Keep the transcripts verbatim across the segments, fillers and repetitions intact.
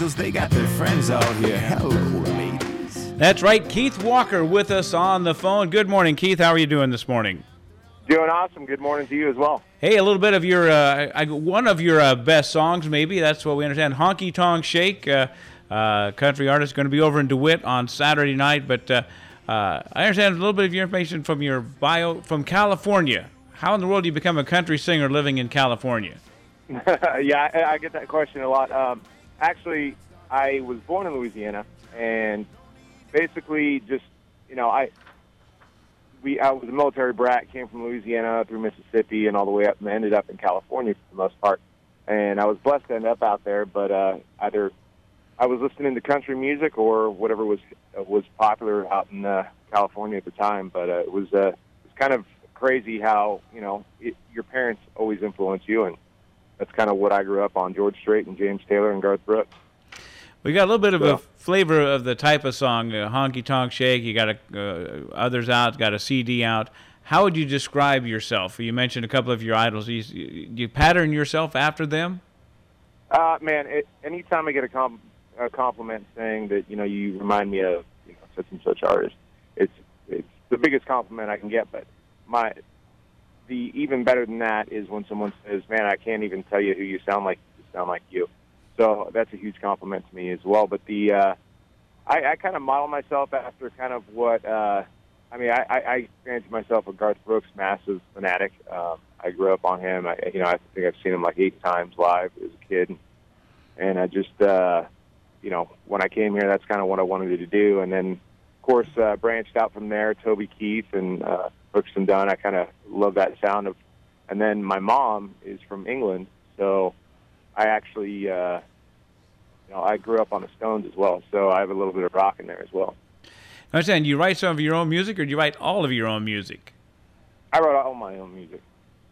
girls, they got their friends out here. Hello, ladies. That's right, Keith Walker with us on the phone. Good morning, Keith. How are you doing this morning? Doing awesome. Good morning to you as well. Hey, a little bit of your, uh, I, one of your uh, best songs, maybe. That's what we understand. Honky Tonk Shake, uh, uh, country artist, going to be over in DeWitt on Saturday night. But uh, uh, I understand a little bit of your information from your bio from California. How in the world do you become a country singer living in California? yeah, I, I get that question a lot. Um, actually, I was born in Louisiana, and basically just, you know, I we I was a military brat, came from Louisiana through Mississippi and all the way up, and ended up in California for the most part. And I was blessed to end up out there, but uh, either I was listening to country music or whatever was uh, was popular out in uh, California at the time. But uh, it was uh, it was kind of crazy how, you know, it, your parents always influence you, and that's kind of what I grew up on: George Strait and James Taylor and Garth Brooks. We got a little bit of so, a flavor of the type of song, uh, Honky Tonk Shake. You got a, uh, others out, got a C D out. How would you describe yourself? You mentioned a couple of your idols. You, you pattern yourself after them? Uh, man, it, anytime I get a, com- a compliment saying that, you know, you remind me of, you know, such and such artist, it's it's the biggest compliment I can get. But my the even better than that is when someone says, "Man, I can't even tell you who you sound like. You sound like you." So that's a huge compliment to me as well. But the uh, I, I kind of model myself after kind of what uh, I mean. I, I, I fancy myself a Garth Brooks massive fanatic. Um, I grew up on him. I, you know, I think I've seen him like eight times live as a kid, and I just uh, you know, when I came here, that's kind of what I wanted to do. And then, of course, uh, branched out from there. Toby Keith and uh, Brooks and Dunn. I kind of love that sound of. And then my mom is from England, so I actually. Uh, You know, I grew up on the Stones as well, so I have a little bit of rock in there as well. I understand. You write some of your own music, or do you write all of your own music? I wrote all my own music.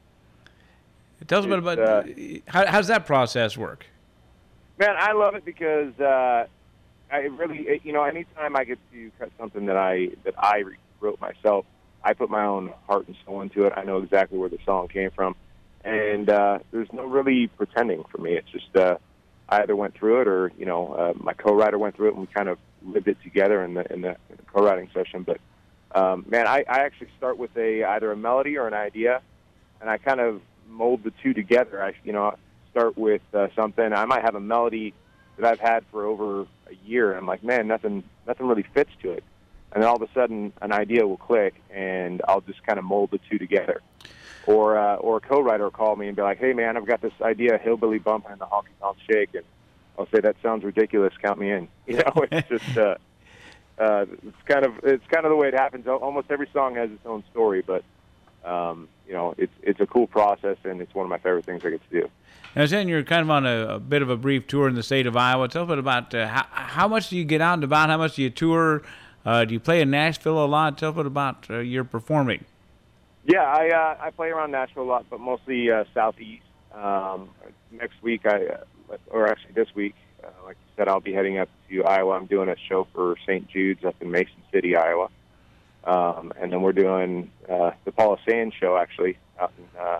Tell us a bit about uh, how how does that process work? Man, I love it because uh, I really, you know, anytime I get to cut something that I that I wrote myself, I put my own heart and soul into it. I know exactly where the song came from, and uh, there's no really pretending for me. It's just. Uh, I either went through it, or you know, uh, my co-writer went through it, and we kind of lived it together in the in the, in the co-writing session. But um, man, I, I actually start with a either a melody or an idea, and I kind of mold the two together. I you know start with uh, something. I might have a melody that I've had for over a year, and I'm like, man, nothing nothing really fits to it. And then all of a sudden, an idea will click, and I'll just kind of mold the two together. Or uh, or a co-writer will call me and be like, "Hey man, I've got this idea, hillbilly bump and the honky tonk shake," and I'll say, "That sounds ridiculous. Count me in." You know, it's just uh, uh, it's kind of it's kind of the way it happens. Almost every song has its own story, but um, you know, it's it's a cool process, and it's one of my favorite things I get to do. Now, saying you're kind of on a, a bit of a brief tour in the state of Iowa. Tell us a bit about uh, how how much do you get out and about? How much do you tour? Uh, do you play in Nashville a lot? Tell us a bit about uh, your performing. Yeah, I uh, I play around Nashville a lot, but mostly uh, southeast. Um, next week, I uh, or actually this week, uh, like you said, I'll be heading up to Iowa. I'm doing a show for Saint Jude's up in Mason City, Iowa, um, and then we're doing uh, the Paula Sands show actually out in uh,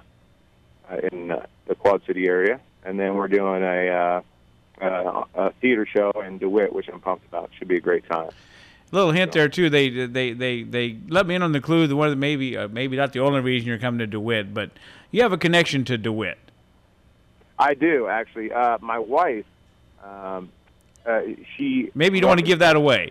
in uh, the Quad City area, and then we're doing a, uh, uh, a theater show in DeWitt, which I'm pumped about. Should be a great time. Little hint there too. They they they they let me in on the clue. The one that maybe uh, maybe not the only reason you're coming to DeWitt, but you have a connection to DeWitt. I do actually. Uh, my wife, um, uh, she maybe you don't want to give that away.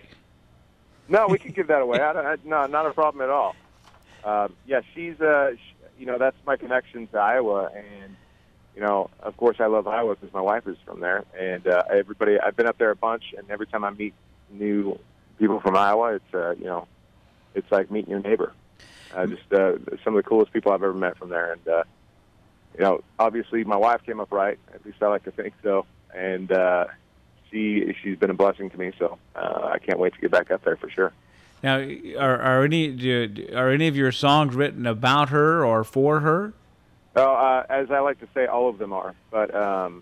No, we can give that away. I don't, I, no, not a problem at all. Uh, yeah, she's uh, she, you know, that's my connection to Iowa, and you know, of course, I love Iowa because my wife is from there, and uh, everybody. I've been up there a bunch, and every time I meet new people from Iowa, it's uh, you know, it's like meeting your neighbor. Uh, just uh, some of the coolest people I've ever met from there, and uh, you know, obviously my wife came up right. At least I like to think so, and uh, she she's been a blessing to me. So uh, I can't wait to get back up there for sure. Now, are are any do, are any of your songs written about her or for her? Oh, uh, as I like to say, all of them are, but. Um,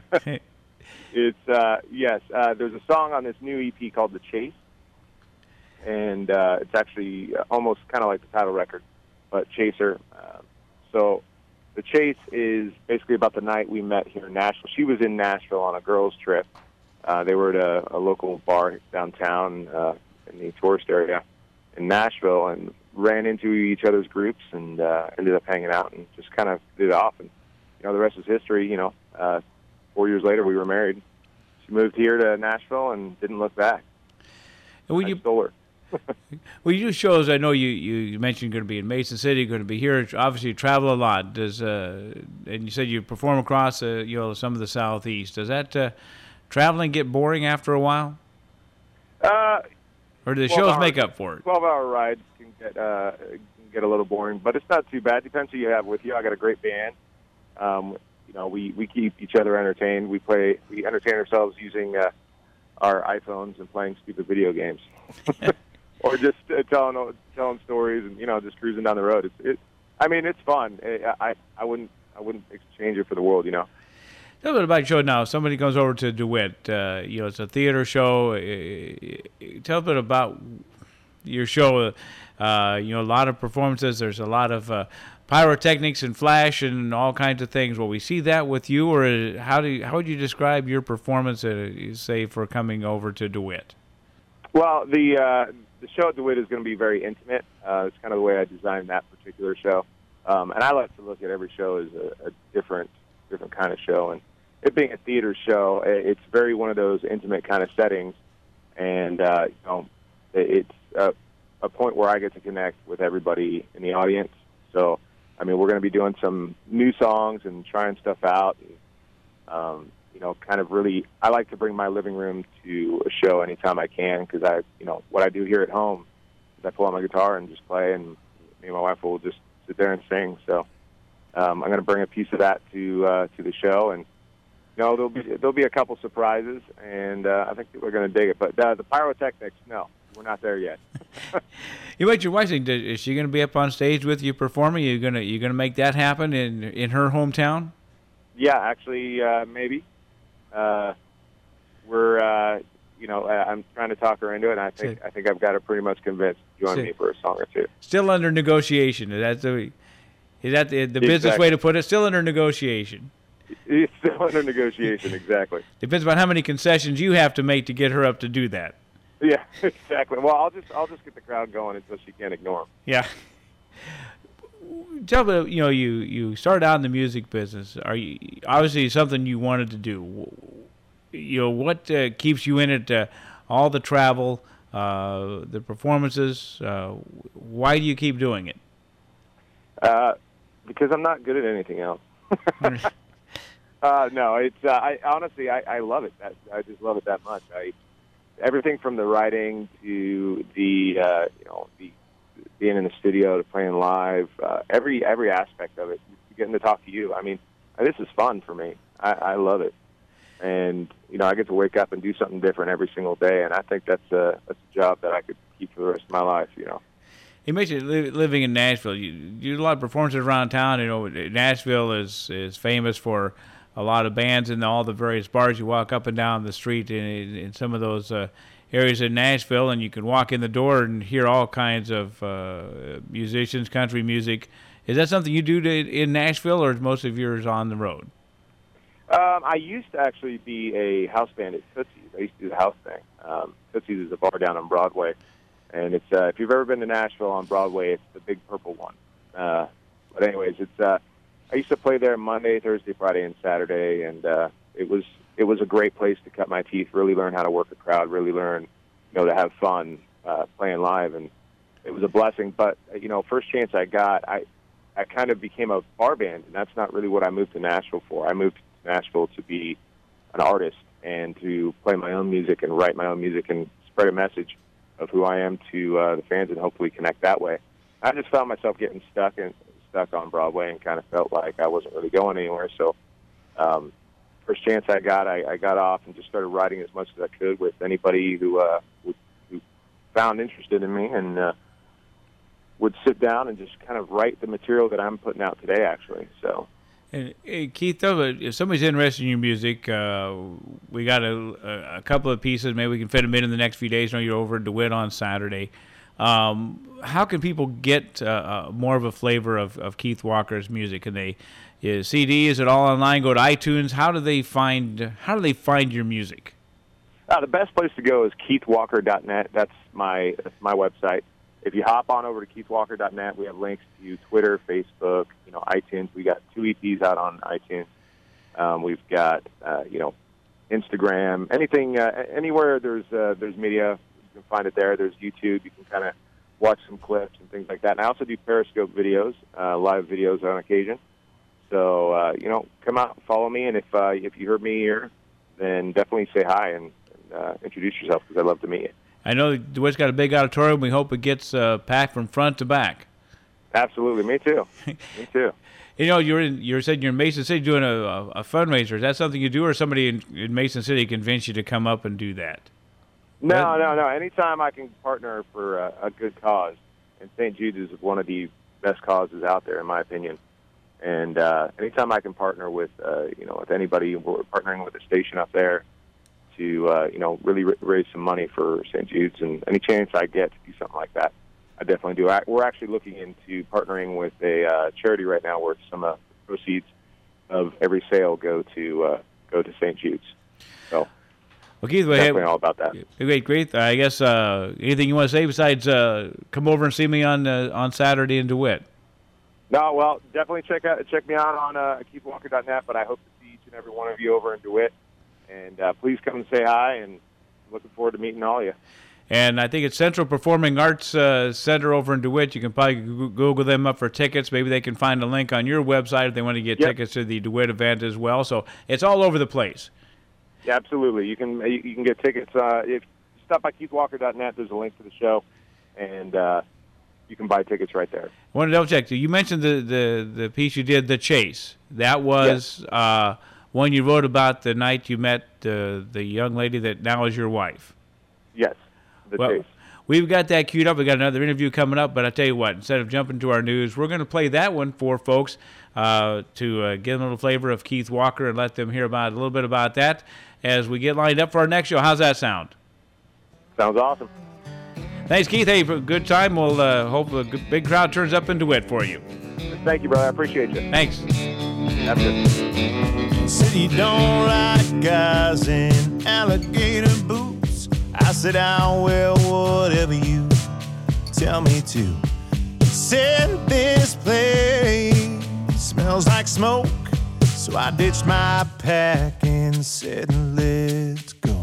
it's uh, yes. Uh, there's a song on this new E P called "The Chase." And uh, it's actually almost kind of like the title record, but Chaser. Uh, so the Chase is basically about the night we met here in Nashville. She was in Nashville on a girls' trip, Uh, they were at a, a local bar downtown uh, in the tourist area in Nashville, and ran into each other's groups, and uh, ended up hanging out and just kind of did it off. And you know, the rest is history. You know, uh, four years later, we were married. She moved here to Nashville and didn't look back. And when I you stole her. Well, you do shows. I know you, you, you mentioned you're going to be in Mason City, going to be here. Obviously, you travel a lot. Does uh, and you said you perform across uh, you know some of the Southeast. Does that uh, traveling get boring after a while, Uh, or do the twelve shows hours make up for it? twelve-hour rides can get uh, can get a little boring, but it's not too bad. Depends who you have with you. I got a great band. Um, you know, we, we keep each other entertained. We play, we entertain ourselves using uh, our iPhones and playing stupid video games, or just uh, telling telling stories and you know just cruising down the road. It's it. I mean, it's fun. I I, I wouldn't I wouldn't exchange it for the world. You know. Tell me about your show now. Somebody comes over to DeWitt. Uh, you know, it's a theater show. Uh, tell a bit about your show. Uh, you know, a lot of performances. There's a lot of uh, pyrotechnics and flash and all kinds of things. Will we see that with you, or how do you, how would you describe your performance? Uh, say for coming over to DeWitt. Well, the uh, the show at DeWitt is going to be very intimate. Uh, it's kind of the way I designed that particular show, um, and I like to look at every show as a, a different different kind of show. And it being a theater show, it's very one of those intimate kind of settings, and uh, you know, it's a, a point where I get to connect with everybody in the audience. So, I mean, we're going to be doing some new songs and trying stuff out. And, um, you know, kind of really, I like to bring my living room to a show anytime I can, because I, you know, what I do here at home is I pull out my guitar and just play, and me and my wife will just sit there and sing. So, um, I'm going to bring a piece of that to uh, to the show, and no, there'll be there'll be a couple surprises, and uh, I think people are going to dig it. But uh, the pyrotechnics, no, we're not there yet. You mentioned your wife. Is she going to be up on stage with you performing? You going to you going to make that happen in in her hometown? Yeah, actually, uh, maybe. Uh, we're uh, you know I'm trying to talk her into it, and I think so, I think I've got her pretty much convinced to join so, me for a song or two. Still under negotiation. Is that the is that the, the Exactly. business way to put it? Still under negotiation. It's still under negotiation, exactly. Depends on how many concessions you have to make to get her up to do that. Yeah, exactly. Well, I'll just I'll just get the crowd going until she can't ignore them. Yeah. Tell me, you know, you you started out in the music business. Are you obviously something you wanted to do? You know, what uh, keeps you in it? Uh, all the travel, uh, the performances. Uh, why do you keep doing it? Uh, because I'm not good at anything else. Uh, no, it's. Uh, I honestly, I, I love it. That, I just love it that much. I everything from the writing to the uh, you know the being in the studio to playing live. Uh, every every aspect of it. Getting to talk to you. I mean, this is fun for me. I, I love it, and you know, I get to wake up and do something different every single day. And I think that's a that's a job that I could keep for the rest of my life. You know. You mentioned li- living in Nashville. You, you do a lot of performances around town. You know, Nashville is is famous for a lot of bands in all the various bars. You walk up and down the street in, in some of those uh, areas in Nashville, and you can walk in the door and hear all kinds of uh, musicians, country music. Is that something you do to, in Nashville, or is most of yours on the road? Um, I used to actually be a house band at Tootsie's. I used to do the house thing. Um, Tootsie's is a bar down on Broadway, and it's uh, if you've ever been to Nashville on Broadway, it's the big purple one. Uh, but anyways, it's. Uh, I used to play there Monday, Thursday, Friday, and Saturday, and uh, it was it was a great place to cut my teeth, really learn how to work a crowd, really learn, you know, to have fun uh, playing live, and it was a blessing. But you know, first chance I got, I I kind of became a bar band, and that's not really what I moved to Nashville for. I moved to Nashville to be an artist and to play my own music and write my own music and spread a message of who I am to uh, the fans and hopefully connect that way. I just found myself getting stuck in. stuck on Broadway and kind of felt like I wasn't really going anywhere. So um, first chance I got, I, I got off and just started writing as much as I could with anybody who, uh, who, who found interested in me, and uh, would sit down and just kind of write the material that I'm putting out today, actually. So. And, hey, Keith, though, if somebody's interested in your music, uh, we got a, a couple of pieces. Maybe we can fit them in in the next few days. I know you're over at DeWitt on Saturday. Um, how can people get uh, uh, more of a flavor of, of Keith Walker's music? Can they is C D? Is it all online? Go to iTunes. How do they find How do they find your music? Uh, the best place to go is keith walker dot net. That's my that's my website. If you hop on over to keith walker dot net, we have links to Twitter, Facebook, you know, iTunes. We got two E Ps out on iTunes. Um, we've got uh, you know, Instagram, anything, uh, anywhere there's uh, there's media, you can find it there. There's YouTube. You can kind of watch some clips and things like that. And I also do Periscope videos, uh, live videos on occasion. So uh, you know, come out and follow me. And if uh, if you heard me here, then definitely say hi and, and uh, introduce yourself, because I'd love to meet you. I know DeWitt's got a big auditorium. We hope it gets uh, packed from front to back. Absolutely, me too. Me too. You know, you're in, you're saying you're in Mason City doing a, a, a fundraiser. Is that something you do, or somebody in, in Mason City convinced you to come up and do that? No, no, no. Anytime I can partner for a, a good cause, and Saint Jude's is one of the best causes out there, in my opinion. And uh, anytime I can partner with, uh, you know, with anybody, we're partnering with a station up there to, uh, you know, really r- raise some money for Saint Jude's, and any chance I get to do something like that, I definitely do. I, we're actually looking into partnering with a uh, charity right now where some uh, proceeds of every sale go to uh, go to Saint Jude's. So, well, Keith, well, definitely hey, all about that. Great, great. I guess uh, anything you want to say besides uh, come over and see me on uh, on Saturday in DeWitt? No, well, definitely check out check me out on uh, keith walker dot net. But I hope to see each and every one of you over in DeWitt. And uh, please come and say hi, and looking forward to meeting all of you. And I think it's Central Performing Arts uh, Center over in DeWitt. You can probably Google them up for tickets. Maybe they can find a link on your website if they want to get yep. tickets to the DeWitt event as well. So it's all over the place. Yeah, absolutely. You can you can get tickets. Uh, if you stop by keith walker dot net, there's a link to the show, and uh, you can buy tickets right there. I want to double check. You mentioned the, the, the piece you did, The Chase. That was yes. uh, one you wrote about the night you met uh, the young lady that now is your wife. Yes, The well, Chase. We've got that queued up. We've got another interview coming up, but I tell you what, instead of jumping to our news, we're going to play that one for folks uh, to uh, get a little flavor of Keith Walker and let them hear about a little bit about that as we get lined up for our next show. How's that sound? Sounds awesome. Thanks, Keith. Hey, for a good time. We'll uh, hope a good, big crowd turns up in DeWitt for you. Thank you, brother. I appreciate you. Thanks. Have a good. Said you don't like guys in alligator boots. I said, I will whatever you tell me to. Said this place smells like smoke, so I ditched my pack and said, let's go.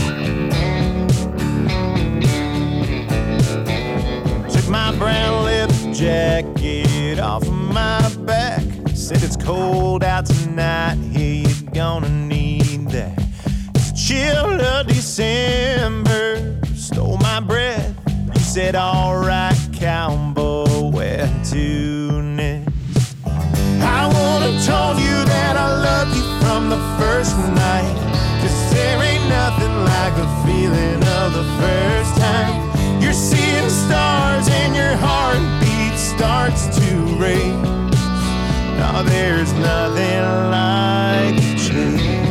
Took my brown leather jacket off of my back. Said it's cold out tonight, here you're gonna need that. It's chill of December, stole my breath. You said, all right, cowboy, where to next? I would've told you that I loved you from the first night, 'cause there ain't nothing like the feeling of the first time. You're seeing stars and your heartbeat starts to race. Now there's nothing like the chase.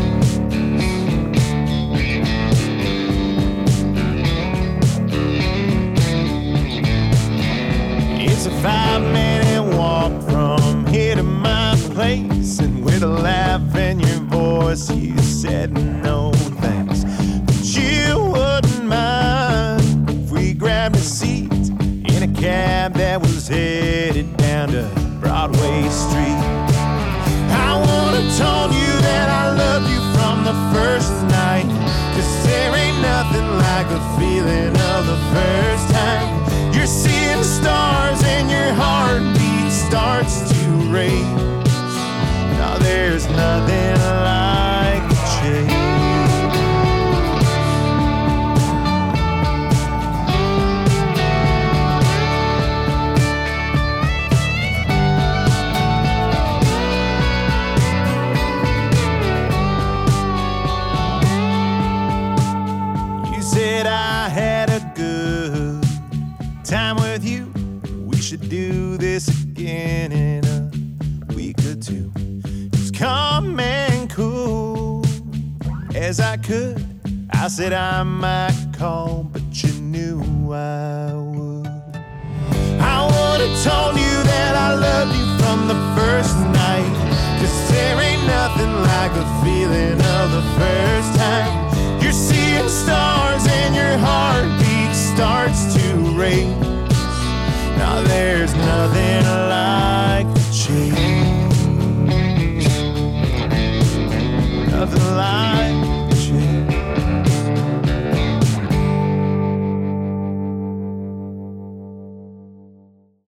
It's a five-minute walk from here to my place, and with a laugh in your voice, you said no thanks. But you wouldn't mind if we grabbed a seat in a cab that was headed down to Broadway Street. I would've told you that I loved you from the first night, 'cause there ain't nothing like the feeling of the first time. You're seeing stars and your heartbeat starts to race. Now there's nothing like the chase. Time with you, we should do this again in a week or two. As calm and cool as I could, I said I might call, but you knew I would. I would've told you that I loved you from the first night, 'cause there ain't nothing like the feeling of the first time. You're seeing stars place. Now there's nothing